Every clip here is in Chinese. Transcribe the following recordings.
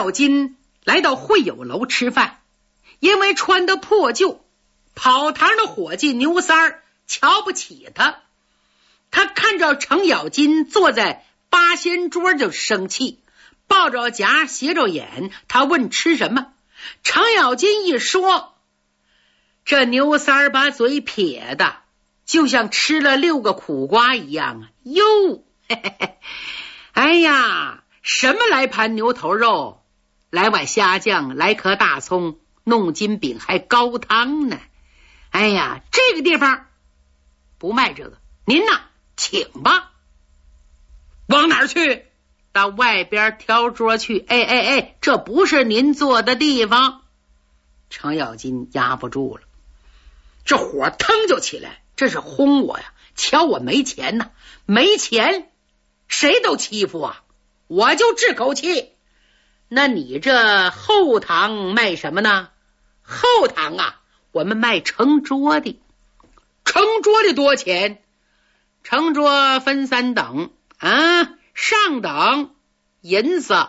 小金来到会友楼吃饭，因为穿的破旧，跑堂的伙计牛三儿瞧不起他。他看着程咬金坐在八仙桌就生气，抱着夹斜着眼，他问吃什么。程咬金一说，这牛三儿把嘴撇的就像吃了6个苦瓜一样啊！哟，嘿嘿嘿，哎呀，什么来盘牛头肉，来碗虾酱，来颗大葱，弄金饼还高汤呢。哎呀，这个地方不卖这个，您呐请吧。往哪儿去？到外边挑桌去。哎，这不是您坐的地方。程咬金压不住了，这火腾就起来，这是轰我呀！瞧我没钱呐，没钱谁都欺负啊，我就治口气。那你这后堂卖什么呢？后堂啊，我们卖成桌的。成桌的多钱？成桌分3等啊，上等银子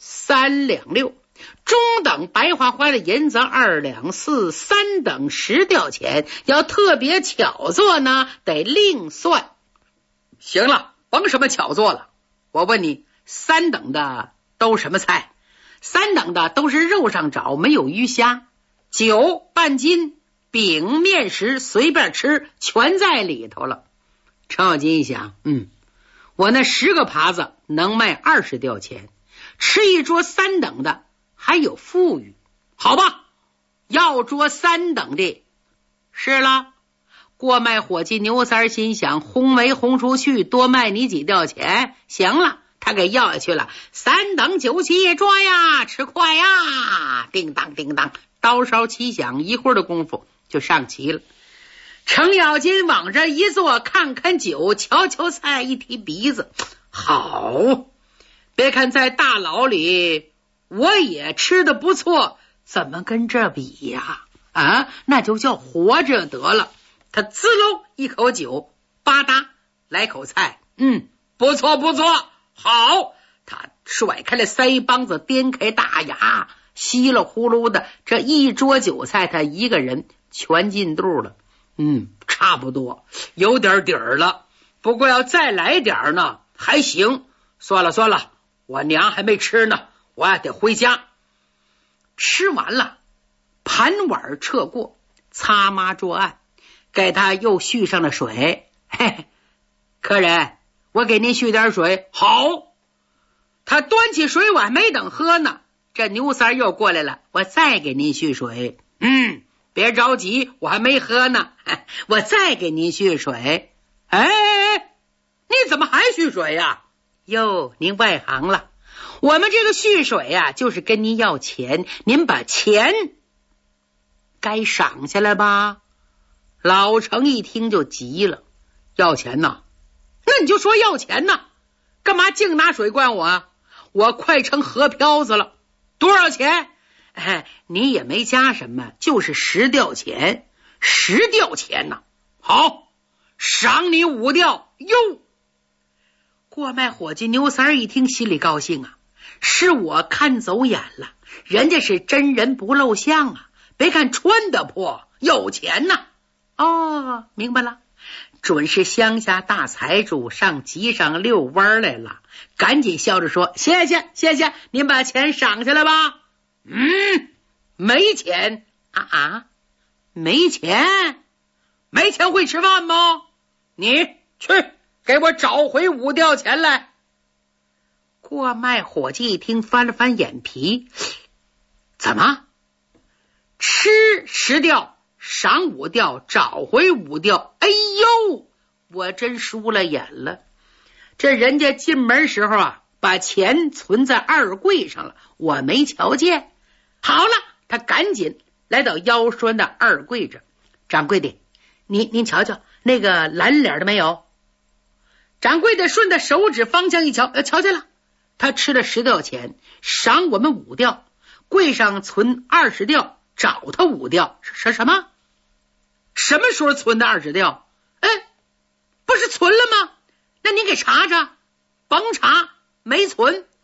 3两6，中等白花花的银子2两4，三等10吊钱。要特别巧做呢，得另算。行了，甭什么巧做了。我问你，3等的都什么菜？3等的都是肉上找，没有鱼虾，酒半斤，饼面食随便吃，全在里头了。程咬金一想，我那10个耙子能卖20吊钱，吃一桌3等的还有富裕。好吧，要桌3等的。是了，过卖伙计牛三心想，轰没轰出去，多卖你几吊钱。行了，他给要下去了。3等酒席桌呀，吃快呀！叮当叮当，刀烧齐响，一会儿的功夫就上齐了。程咬金往这一坐，看看酒，瞧瞧菜，一提鼻子，好，别看在大牢里我也吃得不错，怎么跟这比呀？那就叫活着得了。他滋喽一口酒，吧嗒来口菜，不错不错，好。他甩开了腮帮子，颠开大牙，稀里呼噜的这一桌酒菜，他一个人全进肚了。差不多有点底儿了，不过要再来点呢还行。算了，我娘还没吃呢，我还得回家。吃完了，盘碗撤过，擦抹桌案，给他又续上了水。嘿，客人，我给您续点水。好。他端起水碗，没等喝呢，这牛三又过来了，我再给您续水。别着急，我还没喝呢，我再给您续水。你怎么还续水呀？哟，您外行了，我们这个续水呀，就是跟您要钱，您把钱该赏下来吧。老程一听就急了，要钱呐？那你就说要钱呐，干嘛净拿水灌我啊？我快成河漂子了。多少钱？你也没加什么，就是10吊钱。10吊钱呐，好，赏你5吊。哟，过卖伙计牛三一听，心里高兴啊，是我看走眼了，人家是真人不露相啊，别看穿得破，有钱呐。哦，明白了，准是乡下大财主上集上遛弯来了，赶紧笑着说，谢谢，您把钱赏下来吧。没钱没钱会吃饭吗？你去给我找回5吊钱来。过卖伙计一听，翻了翻眼皮，怎么吃10吊赏5吊，找回5吊？哎呦，我真输了眼了。这人家进门时候啊，把钱存在二柜上了，我没瞧见。好了，他赶紧来到腰栓的二柜这。掌柜的，您瞧瞧那个蓝脸的没有？掌柜的顺着手指方向一瞧，瞧见了，他吃了10吊钱，赏我们5吊，柜上存20吊，找他5吊。什么？什么时候存的20吊？不是存了吗？那您给查查。甭查，没存。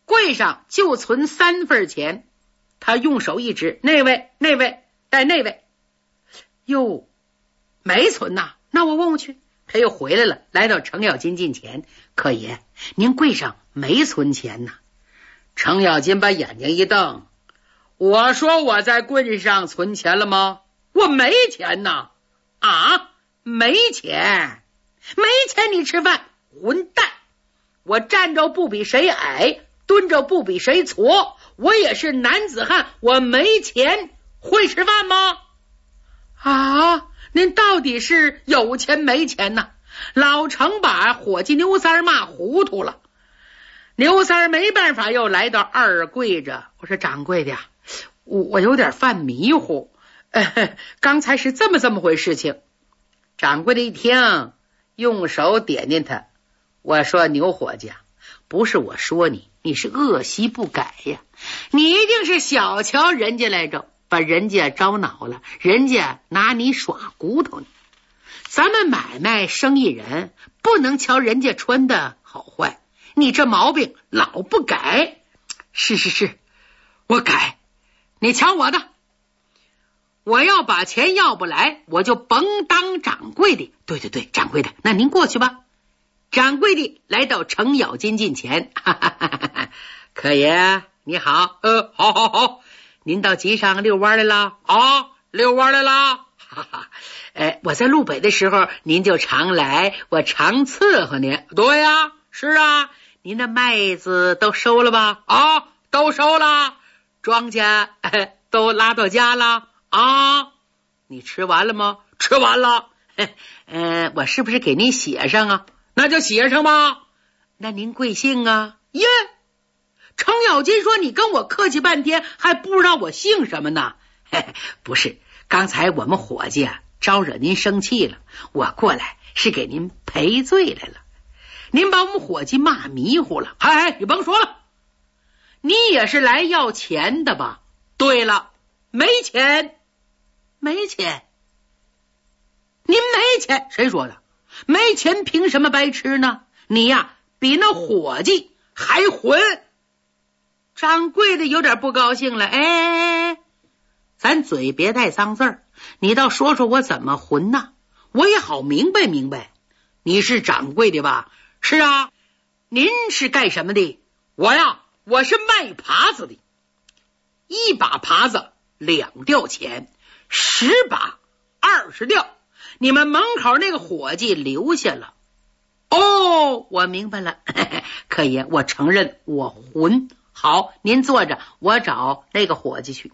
柜上就存3份钱。他用手一指，那位带那位。哟，没存呐，那我问问去。他又回来了，来到程咬金近前，客爷，您柜上没存钱呐？程咬金把眼睛一瞪，我说我在柜上存钱了吗？我没钱呐！啊，没钱你吃饭，混蛋！我站着不比谁矮，蹲着不比谁矬，我也是男子汉，我没钱会吃饭吗？啊，您到底是有钱没钱呢？老程把伙计牛三骂糊涂了。牛三没办法，又来到二柜着，我说掌柜的呀，我有点犯迷糊，刚才是这么回事情。掌柜的一听，用手点点他，我说牛伙计啊，不是我说你是恶习不改呀，你一定是小瞧人家来着，把人家招恼了，人家拿你耍骨头呢。咱们买卖生意人不能瞧人家穿的好坏，你这毛病老不改。是，我改，你瞧我的，我要把钱要不来，我就甭当掌柜的。对，掌柜的，那您过去吧。掌柜的来到程咬金近前，客爷你好，好，您到集上遛弯来了？啊，遛弯来了。我在路北的时候您就常来，我常伺候您。对呀，是啊。您的麦子都收了吧？啊，都收了。庄稼都拉到家了啊？你吃完了吗？吃完了。我是不是给您写上啊？那就写上吧。那您贵姓啊？耶，程咬金说你跟我客气半天，还不知道我姓什么呢？不是，刚才我们伙计啊招惹您生气了，我过来是给您赔罪来了。您把我们伙计骂迷糊了。你甭说了，你也是来要钱的吧？对了，没钱。您没钱？谁说的？没钱凭什么白吃呢？你呀比那伙计还混。掌柜的有点不高兴了，咱嘴别带脏字儿，你倒说说我怎么混呢？我也好明白。你是掌柜的吧？是啊。您是干什么的？我是卖耙子的。1把耙子2吊钱，10把20吊，你们门口那个伙计留下了。哦，我明白了。客爷，我承认我混。好，您坐着，我找那个伙计去。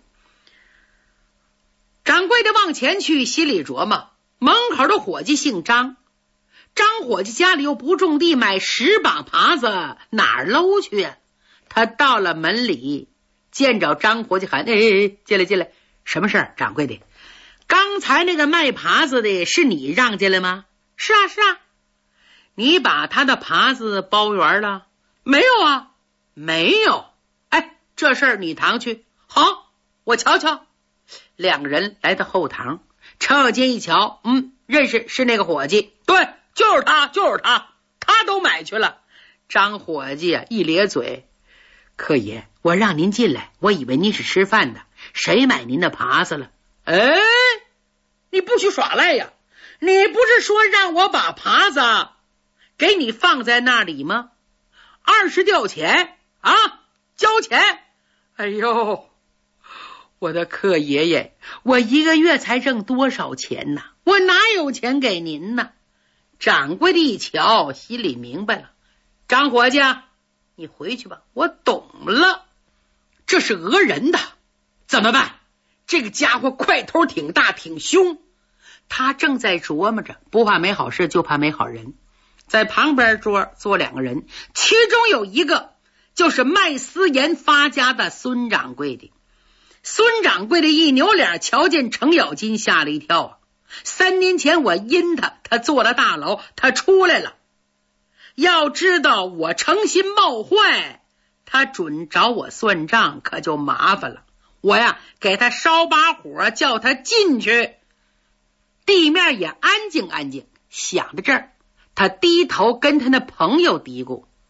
掌柜的往前去，心里琢磨，门口的伙计姓张，张伙计家里又不种地，买10把耙子哪儿搂去啊？他到了门里，见着张伙计喊：进来。什么事儿？掌柜的，刚才那个卖耙子的是你让进来吗？是啊。你把他的耙子包圆了？没有啊。没有。这事儿你堂去。好，我瞧瞧。2个人来到后堂，程咬金一瞧，认识，是那个伙计。对，就是他，他都买去了。张伙计啊一咧嘴，客爷，我让您进来，我以为您是吃饭的，谁买您的耙子了？你不许耍赖呀！你不是说让我把耙子给你放在那里吗？20吊钱啊，交钱。哎呦，我的客爷爷，我1个月才挣多少钱呢？我哪有钱给您呢？掌柜的一瞧，心里明白了。张伙计，你回去吧，我懂了，这是讹人的。怎么办？这个家伙块头挺大，挺凶。他正在琢磨着，不怕没好事，就怕没好人。在旁边桌坐2个人，其中有一个就是卖私盐发家的孙掌柜的。孙掌柜的一扭脸，瞧见程咬金，吓了一跳啊！3年前我阴他坐了大牢，他出来了。要知道我诚心冒坏，他准找我算账，可就麻烦了。我呀给他烧把火，叫他进去。地面也安静。想到这儿，他低头跟他那朋友嘀咕：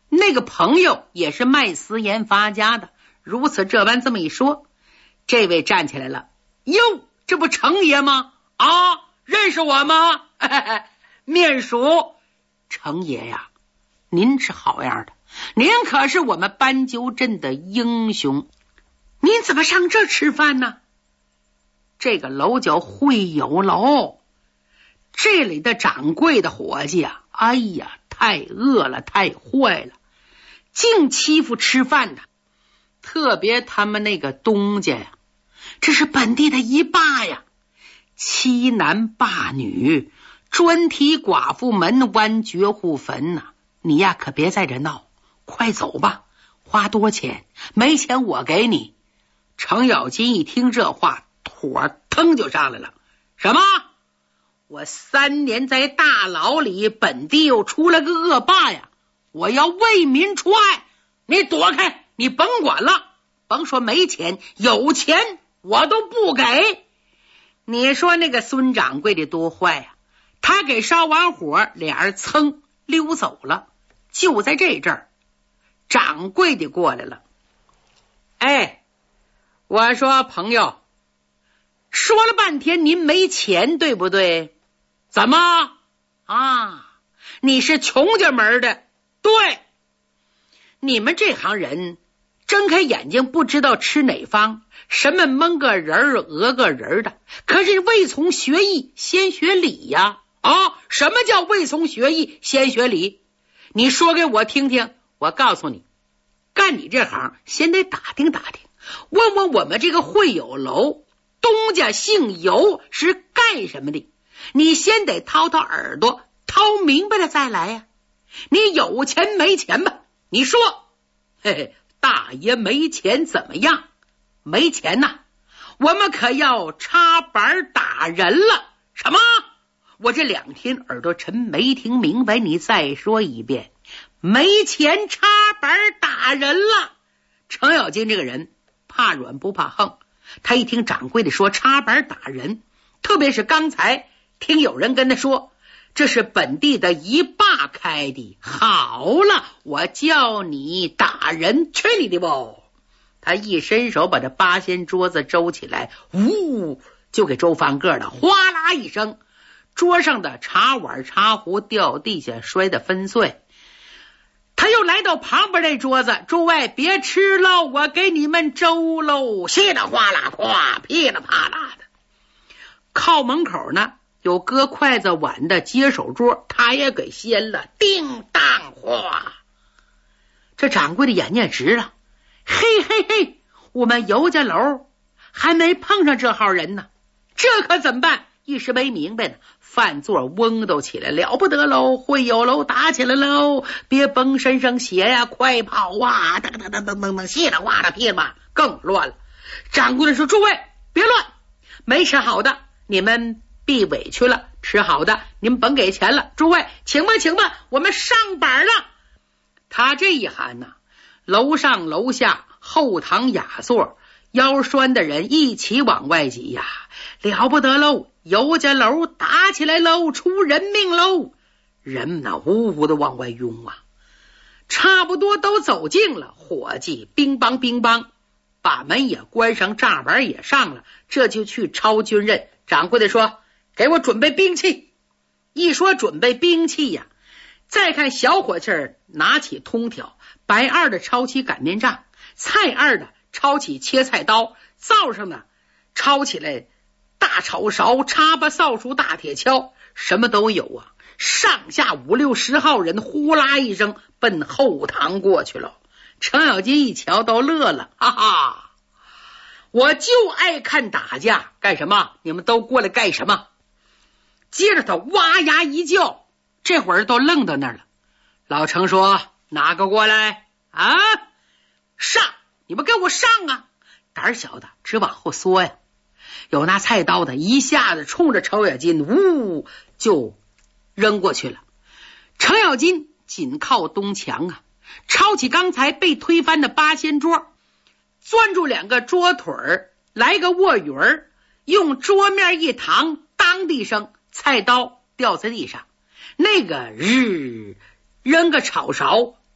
那个朋友也是卖私盐发家的，如此这般这么一说，这位站起来了，哟，这不程爷吗？啊，认识我吗？面熟。程爷呀，您是好样的，您可是我们斑鸠镇的英雄，您怎么上这吃饭呢？这个楼叫会友楼，这里的掌柜的伙计啊，哎呀，太恶了，太坏了，净欺负吃饭的，特别他们那个东家呀，这是本地的一霸呀，欺男霸女，专提寡妇门，剜绝户坟呐！你呀，可别在这闹，快走吧，花多钱？没钱我给你。程咬金一听这话，火腾就上来了。什么？我3年在大牢里，本地又出了个恶霸呀！我要为民除害，你躲开，你甭管了，甭说没钱，有钱我都不给。你说那个孙掌柜的多坏呀！他给烧完火，俩人噌溜走了。就在这阵儿，掌柜的过来了。哎，我说朋友，说了半天您没钱对不对？怎么啊？你是穷家门的？对，你们这行人睁开眼睛不知道吃哪方，什么蒙个人儿讹个人的，可是未从学艺先学礼呀！啊，什么叫未从学艺先学礼？你说给我听听。我告诉你，干你这行先得打听打听，问问我们这个会友楼东家姓尤是干什么的，你先得掏掏耳朵，掏明白了再来呀。你有钱没钱吧？你说，嘿嘿，大爷没钱怎么样？没钱呐，我们可要插板打人了。什么？我这2天耳朵沉，没听明白，你再说一遍。没钱插板打人了。程咬金这个人怕软不怕横，他一听掌柜的说插板打人，特别是刚才听有人跟他说这是本地的一霸开的，好了，我叫你打人，去你的不！他一伸手把这八仙桌子周起来，呜，就给周翻个了，哗啦一声，桌上的茶碗茶壶掉地下，摔得粉碎。他又来到旁边这桌子，诸位别吃喽，我给你们粥喽，稀里哗啦哗，噼里啪啦的。靠门口呢有搁筷子碗的接手桌，他也给掀了，叮当哗。这掌柜的眼睛直了，嘿嘿嘿，我们尤家楼还没碰上这号人呢，这可怎么办？一时没明白呢，饭座嗡都起来，了不得喽，会友楼打起来喽，别崩身上血呀，快跑啊，噔噔噔噔噔噔，稀里哗啦噼里啪，更乱了。掌柜的说，诸位别乱，没吃好的你们避委屈了，吃好的你们甭给钱了，诸位请吧请吧，我们上板了。他这一喊呢，楼上楼下后堂雅座腰酸的人一起往外挤呀，了不得喽，尤家楼打起来喽，出人命喽！人们呢呜呜的往外拥啊，差不多都走近了，伙计乒乓乒乓，把门也关上，栅板也上了，这就去抄军刃。掌柜的说，给我准备兵器。一说准备兵器呀，再看小伙计儿拿起通挑，白二的抄起擀面杖，蔡二的抄起切菜刀，灶上呢抄起来大炒勺、插把、扫帚、大铁锹，什么都有啊。上下5、6、10号人呼啦一声奔后堂过去了。程咬金一瞧都乐了，哈哈，我就爱看打架，干什么？你们都过来干什么？接着他哇呀一叫，这会儿都愣到那儿了。老程说，哪个过来啊？上，你们跟我上啊！胆小的只往后缩呀。有拿菜刀的一下子冲着程咬金呜就扔过去了。程咬金紧靠东墙啊，抄起刚才被推翻的八仙桌，攥住2个桌腿儿，来个卧鱼儿，用桌面一躺，当的一声，菜刀掉在地上。那个扔个炒勺，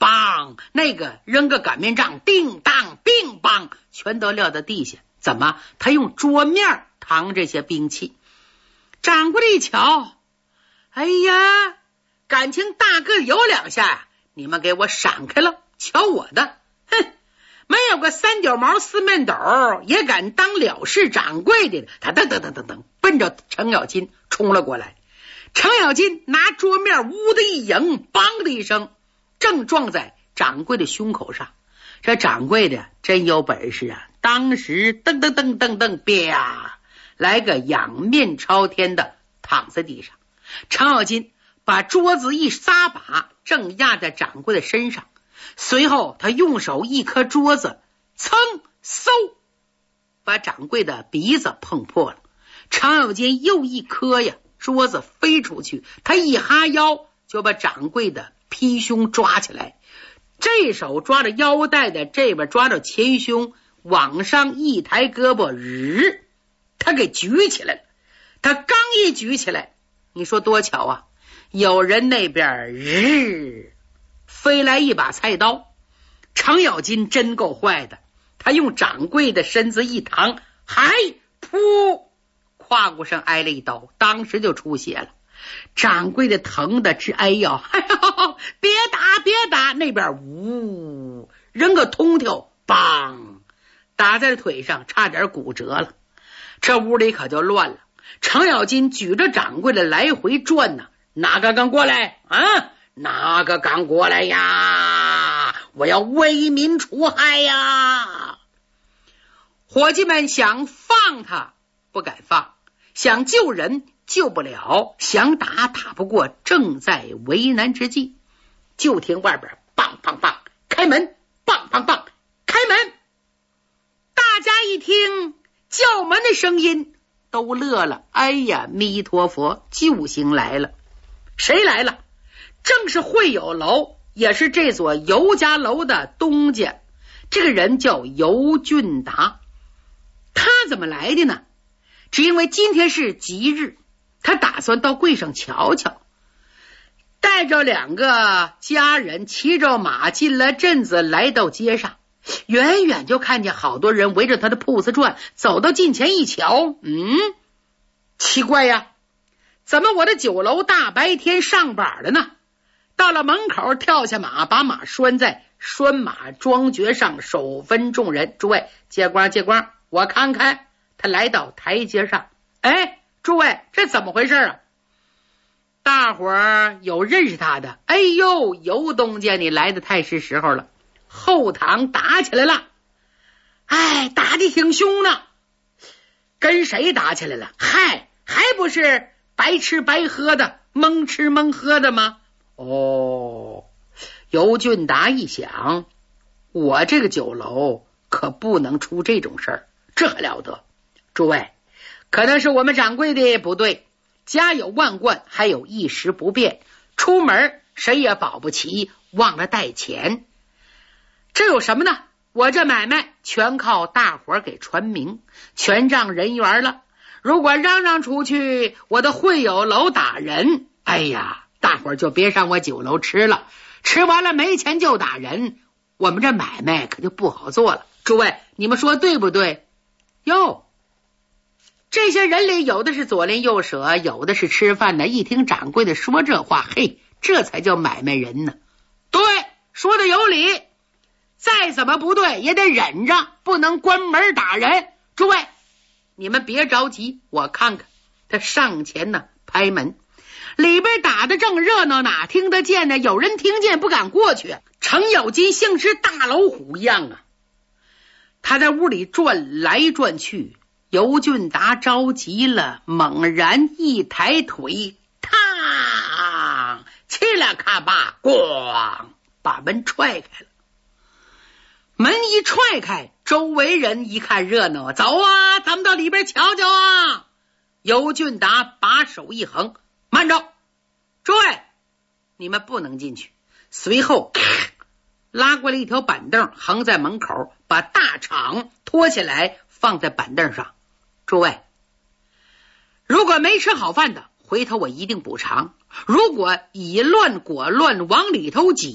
梆，那个扔个擀面杖，叮当乒乓，全都撂到地下。怎么？他用桌面扛这些兵器。掌柜的一瞧，哎呀，感情大个有两下呀，你们给我闪开了，瞧我的，哼！没有个三角毛四面斗也敢当了事掌柜的，他噔，奔着程咬金冲了过来。程咬金拿桌面呜的一迎，梆的一声，正撞在掌柜的胸口上。这掌柜的真有本事啊，当时噔，啪，来个仰面朝天的躺在地上。程咬金把桌子一撒把，正压在掌柜的身上。随后他用手一磕桌子，噌嗖，把掌柜的鼻子碰破了。程咬金又一磕呀，桌子飞出去，他一哈腰就把掌柜的披胸抓起来，这手抓着腰带的，这边抓着前胸，往上一抬胳膊，他给举起来了。他刚一举起来，你说多巧啊，有人那边飞来一把菜刀。程咬金真够坏的，他用掌柜的身子一扛，还噗，胯骨上挨了一刀，当时就出血了。掌柜的疼的直哎呦，别打，那边呜，扔个通条，梆，打在腿上，差点骨折了。这屋里可就乱了。程咬金举着掌柜的来回转呢，哪个敢过来啊？哪个敢过来呀？我要为民除害呀！伙计们想放他不敢放，想救人救不了，想打不过，正在为难之际。就听外边梆梆梆，开门，梆梆梆，开门。大家一听叫门的声音都乐了，哎呀，弥陀佛，救星来了。谁来了？正是会友楼，也是这所尤家楼的东家。这个人叫尤俊达。他怎么来的呢？只因为今天是吉日，他打算到柜上瞧瞧。带着两个家人骑着马进了镇子，来到街上，远远就看见好多人围着他的铺子转，走到近前一瞧，奇怪呀，怎么我的酒楼大白天上板了呢？到了门口，跳下马，把马拴在拴马桩橛上，手分众人。诸位借光，我看看。他来到台阶上，哎，诸位，这怎么回事啊？大伙儿有认识他的，哎呦，尤东家，你来的太是时候了。后堂打起来了，哎，打得挺凶呢。跟谁打起来了？嗨，还不是白吃白喝的，蒙吃蒙喝的吗？哦，尤俊达一想，我这个酒楼可不能出这种事儿，这还了得？诸位，可能是我们掌柜的不对，家有万贯，还有一时不便，出门谁也保不齐，忘了带钱。这有什么呢？我这买卖全靠大伙儿给传名，全仗人缘了。如果嚷嚷出去，我的会友楼打人，哎呀，大伙儿就别上我酒楼吃了，吃完了没钱就打人，我们这买卖可就不好做了。诸位，你们说对不对？哟，这些人里有的是左邻右舍，有的是吃饭的，一听掌柜的说这话，嘿，这才叫买卖人呢。对，说的有理，再怎么不对也得忍着，不能关门打人。诸位，你们别着急，我看看。他上前呢，拍门，里边打得正热闹，哪听得见呢？有人听见不敢过去。程咬金像是大老虎一样啊，他在屋里转来转去。尤俊达着急了，猛然一抬腿，嘡，嘁啦咔吧，咣，把门踹开了。门一踹开，周围人一看热闹，走啊，咱们到里边瞧瞧啊。尤俊达把手一横，慢着，诸位，你们不能进去。随后拉过来一条板凳，横在门口，把大氅拖起来放在板凳上。诸位，如果没吃好饭的，回头我一定补偿。如果以乱果乱往里头挤，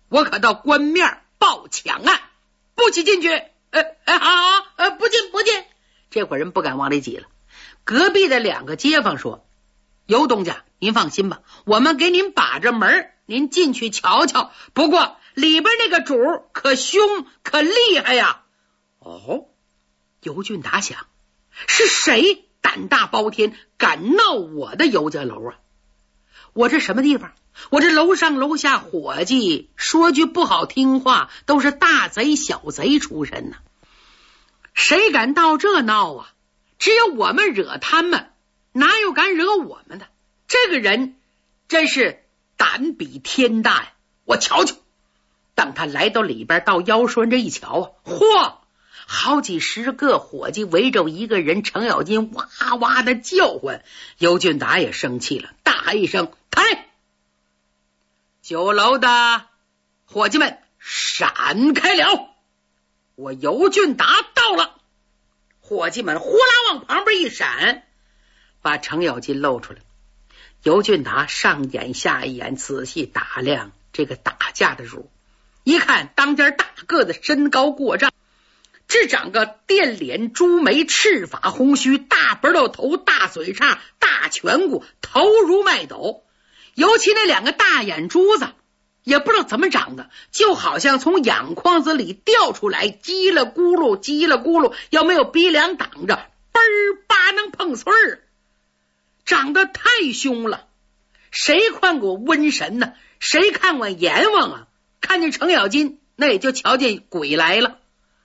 我可到官面报抢案，不许进去。好，不进。这伙人不敢往里挤了。隔壁的两个街坊说：尤东家，您放心吧，我们给您把着门，您进去瞧瞧。不过里边那个主可凶可厉害呀。尤俊达想，是谁胆大包天，敢闹我的尤家楼啊？我这什么地方？我这楼上楼下伙计，说句不好听话，都是大贼小贼出身呢。谁敢到这闹啊？只有我们惹他们，哪有敢惹我们的？这个人真是胆比天大呀！我瞧瞧。当他来到里边，到腰顺着一瞧嚯，好几十个伙计围着一个人，程咬金哇哇的叫唤。尤俊达也生气了，大喊一声：开！酒楼的伙计们闪开了，我尤俊达到了。伙计们呼啦往旁边一闪，把程咬金露出来。尤俊达上眼下眼，仔细打量这个打架的主，一看当家大个子，身高过丈，只长个电脸朱眉，赤发红须，大白头头，大嘴叉，大颧骨，头如麦斗。尤其那两个大眼珠子，也不知道怎么长的，就好像从眼眶子里掉出来，叽了咕噜，要没有鼻梁挡着，嘣儿吧能碰碎儿，长得太凶了。谁看过瘟神呢？谁看过阎王啊？看见程咬金，那也就瞧见鬼来了。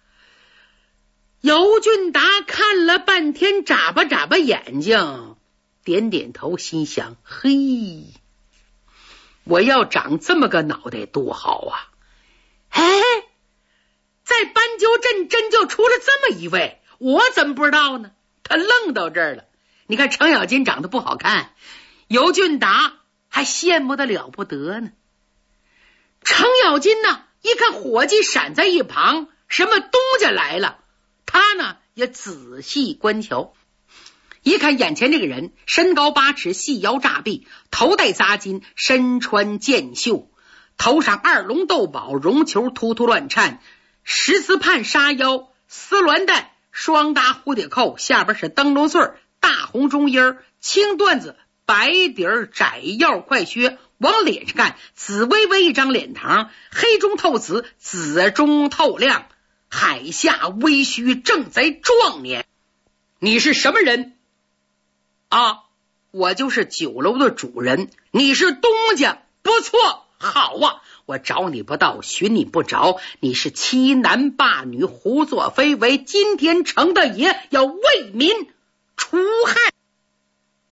尤俊达看了半天，眨巴眨巴眼睛，点点头，心想：嘿，我要长这么个脑袋多好啊！在斑鸠镇真就出了这么一位，我怎么不知道呢？他愣到这儿了。你看程咬金长得不好看，尤俊达还羡慕的了不得呢。程咬金呢，一看伙计闪在一旁，什么东家来了，他呢也仔细观瞧。一看眼前这个人，身高8尺，细腰炸臂，头戴扎金，身穿箭袖，头上2龙斗宝，绒球突突乱颤，10字畔纱腰，丝鸾带，双搭蝴蝶扣，下边是灯笼穗，大红中衣，青缎子，白底窄腰快靴，往脸上看，紫微微一张脸膛，黑中透紫，紫中透亮，海下微虚，正贼壮年。你是什么人啊？我就是酒楼的主人。你是东家？不错，好啊，我找你不到，寻你不着，你是欺男霸女，胡作非为，今天程大爷要为民除